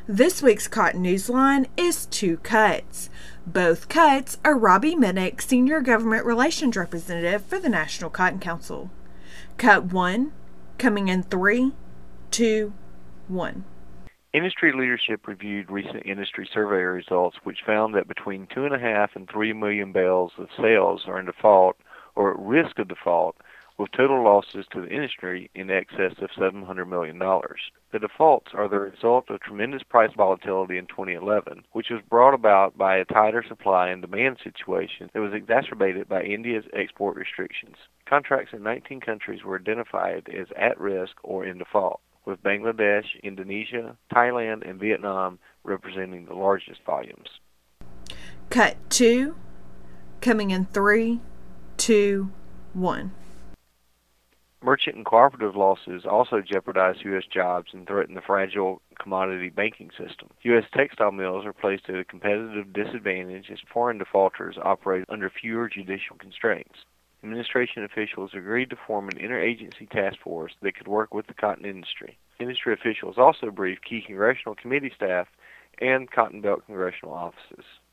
This week's Cotton Newsline is two cuts. Both cuts are Robbie Minnick, Senior Government Relations Representative for the National Cotton Council. Cut 1, coming in 3, 2, 1. Industry leadership reviewed recent industry survey results, which found that between 2.5 and 3 million bales of sales are in default or at risk of default, with total losses to the industry in excess of $700 million. The defaults are the result of tremendous price volatility in 2011, which was brought about by a tighter supply and demand situation that was exacerbated by India's export restrictions. Contracts in 19 countries were identified as at risk or in default, with Bangladesh, Indonesia, Thailand, and Vietnam representing the largest volumes. Cut 2, coming in 3, 2, 1. Merchant and cooperative losses also jeopardize U.S. jobs and threaten the fragile commodity banking system. U.S. textile mills are placed at a competitive disadvantage as foreign defaulters operate under fewer judicial constraints. Administration officials agreed to form an interagency task force that could work with the cotton industry. Industry officials also briefed key congressional committee staff and Cotton Belt congressional offices.